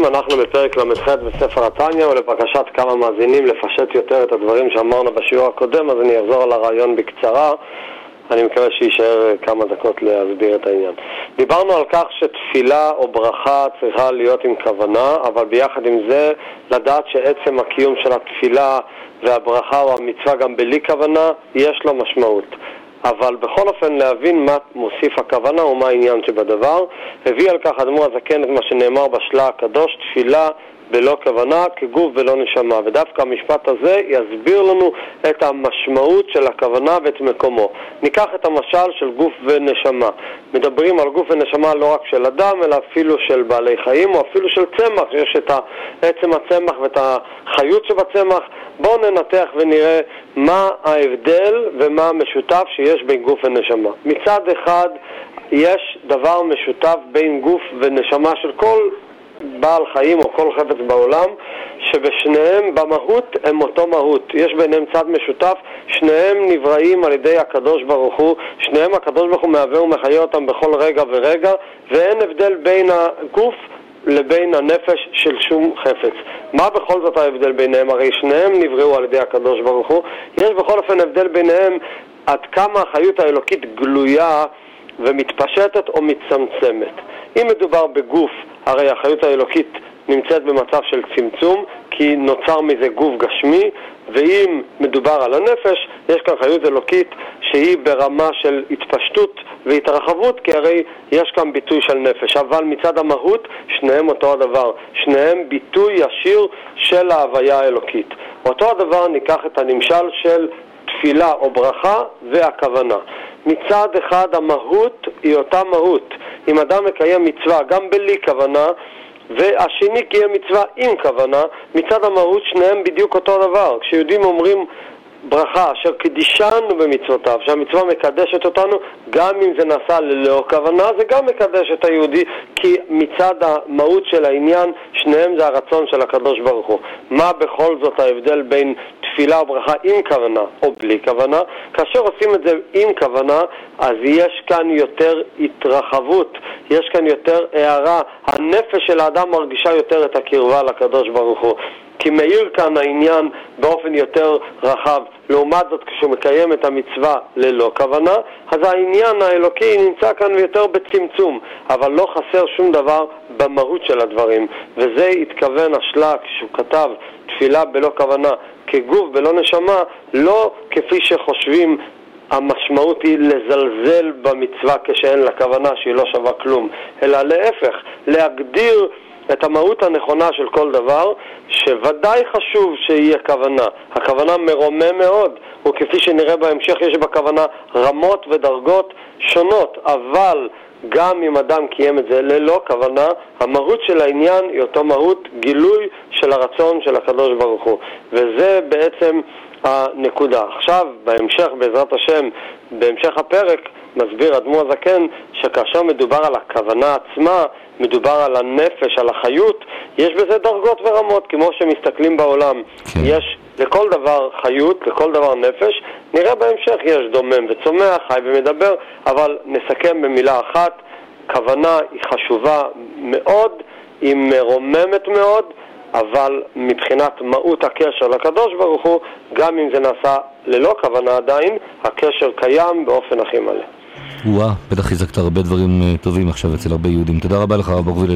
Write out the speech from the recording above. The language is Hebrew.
אנחנו בפרק למ"ח בספר התניא, ולבקשת כמה מאזינים לפשט יותר את הדברים שאמרנו בשיעור הקודם, אז אני אחזור על הרעיון בקצרה. אני מקווה שישאר כמה דקות להסביר את העניין. דיברנו על כך שתפילה או ברכה צריכה להיות עם כוונה, אבל ביחד עם זה לדעת שעצם הקיום של התפילה והברכה או המצווה גם בלי כוונה יש לו משמעות. אבל בכל אופן להבין מה מוסיף הכוונה ומה העניין שבדבר. הביא על כך אדמו"ר הזקן את מה שנאמר בשלה הקדוש, תפילה בלא כוונה כגוף ולא נשמה, ודווקא המשפט הזה יסביר לנו את המשמעות של הכוונה ואת מקומו. ניקח את המשל של גוף ונשמה. מדברים על גוף ונשמה לא רק של אדם, אלא אפילו של בעלי חיים או אפילו של צמח, יש את עצם הצמח ואת החיות שבצמח. בואו ננתח ונראה מה ההבדל ומה המשותף שיש בין גוף ונשמה. מצד אחד יש דבר משותף בין גוף ונשמה של כל בעל חיים או כל חפץ בעולם, שבשניהם במהות הם אותו מהות. יש ביניהם צד משותף, שניהם נבראים על ידי הקדוש ברוך הוא, שניהם הקדוש ברוך הוא מהווה ומחיה אותם בכל רגע ורגע, ואין הבדל בין הגוף לבין הנפש של שום חפץ. מה בכל זאת ההבדל ביניהם? הרי שניהם נבראו על ידי הקדוש ברוך הוא. יש בכל אופן הבדל ביניהם עד כמה החיות האלוקית גלויה ומתפשטת או מצמצמת. אם מדובר בגוף, הרי החיות האלוקית נמצאת במצב של צמצום, כי נוצר מזה גוף גשמי, ואם מדובר על הנפש, יש כאן חיות אלוקית שהיא ברמה של התפשטות והתרחבות, כי הרי יש כאן ביטוי של נפש. אבל מצד המהות, שניהם אותו הדבר. שניהם ביטוי ישיר של ההוויה האלוקית. אותו הדבר ניקח את הנמשל של תפילה או ברכה והכוונה. מצד אחד המהות היא אותה מהות. אם אדם מקיים מצווה גם בלי כוונה, והשני קיים מצווה עם כוונה, מצד המהות שניהם בדיוק אותו דבר. כשיהודים אומרים ברכה אשר קדישנו במצוותיו, שהמצווה מקדשת אותנו, גם אם זה נעשה ללא כוונה, זה גם מקדש את היהודי, כי מצד המהות של העניין שניהם זה הרצון של הקדוש ברוך הוא. מה בכל זאת ההבדל בין תפילה או ברכה עם כוונה או בלי כוונה? כאשר עושים את זה עם כוונה, אז יש כאן יותר התרחבות, יש כאן יותר הערה, הנפש של האדם מרגישה יותר את הקרבה לקדוש ברוך הוא, כי מאיר כאן העניין באופן יותר רחב. לעומת זאת, כשהוא מקיים את המצווה ללא כוונה, אז העניין האלוקי נמצא כאן יותר בצמצום, אבל לא חסר שום דבר במהות של הדברים. וזה התכוון השלה כשהוא כתב תפילה בלא כוונה כגוף בלא נשמה, לא כפי שחושבים המשמעות היא לזלזל במצווה כשאין לה כוונה שהיא לא שווה כלום, אלא להפך, להגדיר את המהות הנכונה של כל דבר, שוודאי חשוב שיהיה כוונה. הכוונה מרומם מאוד, וכפי שנראה בהמשך יש בכוונה רמות ודרגות שונות, אבל גם אם אדם קיים את זה ללא כוונה, המהות של העניין היא אותו מהות, גילוי של הרצון של הקדוש ברוך הוא. וזה בעצם הנקודה. עכשיו, בהמשך, בעזרת השם, בהמשך הפרק, מסביר אדמו"ר הזקן שכאשר מדובר על הכוונה עצמה, מדובר על הנפש, על החיות, יש בזה דרגות ורמות, כמו שמסתכלים בעולם. כן. יש לכל דבר חיות, לכל דבר נפש. נראה בהמשך, יש דומם וצומח, חי ומדבר, אבל נסכם במילה אחת, כוונה היא חשובה מאוד, היא מרוממת מאוד, אבל מבחינת מהות הקשר לקדוש ברוך הוא, גם אם זה נעשה ללא כוונה עדיין, הקשר קיים באופן הכי מלא. בטח חיזקת הרבה דברים טובים עכשיו אצל הרבה יהודים. תודה רבה לך, הרב בורוויל.